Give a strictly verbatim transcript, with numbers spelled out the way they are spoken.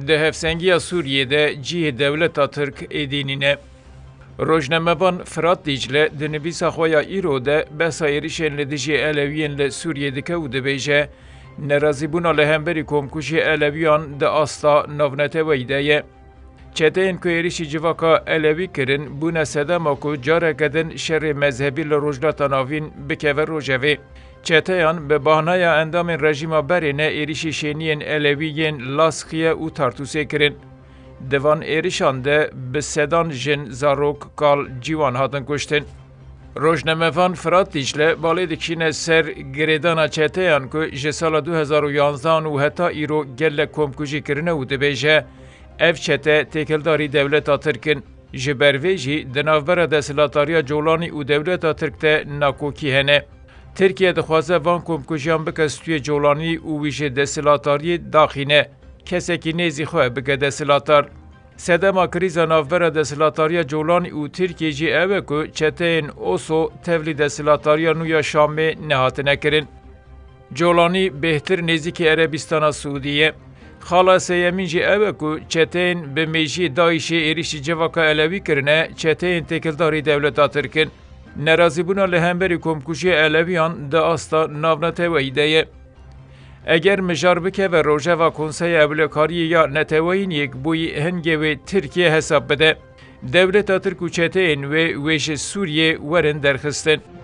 ده هفسنگی سوریه ده جیه دولتا ترک ایدینینه. روزنامه‌وان فرات دیجله دنویس خویا ایرو ده بسایریشن لدیجی علویین لسوریه دکه و دبیجه نرازیبونا لهمبری کمکوشی علویان ده آستا نونته ویده چته این که ایریشی جواکا علوی کرن بونه سدما کو جاره کدن شر مذهبی لروجلات ناوین بکوه روژوه. چته یان به بانای اندام رژیم برینه ایریشی شینین علویین لاسخیه و تارتوسه کرن. دوان ایریشان ده به سدان جن زاروک کال جیوان هاتن کشتن. روزنامه‌وان فرات دیجله بالی دکشینه سر گریدانا چته یان که جسال دو هزار و یازده و حتی ایرو گل کمکوژی کرنه و دبیجه اف چته تکلداری دولتا ترکن جبرویجی دنافبر دستلاتاریا جولانی و دولتا ترکته ناکوکی هنه. ترکیه دخوازه وان کمکوژیان بکستوی جولانی و ویژه دستلاتاری داخینه کسی که نیزی خواه بگه دستلاتار. سدما کریزا نافبر دستلاتاریا جولانی و ترکیه جی اوه که چته این اوسو تولی دستلاتاریا نویا شامه نهاتنه کرن. جولانی بهتر نزدیک عربستان سعودیه. خالا سیمین جی اوه که چتین به میجی دایشی ایریشی جواکا علوی کرنه چتین تکلداری دولتا ترکن. نرازیبونا لهمبری کمکوشی علویان ده آستا ناونته ویده. اگر مجار بکه و روژه و کنسای ابلکاری یا نتوین یک بوی هنگه و ترکیه حساب بده. دولتا ترک و چتین و ویش سوریه ورن درخستن.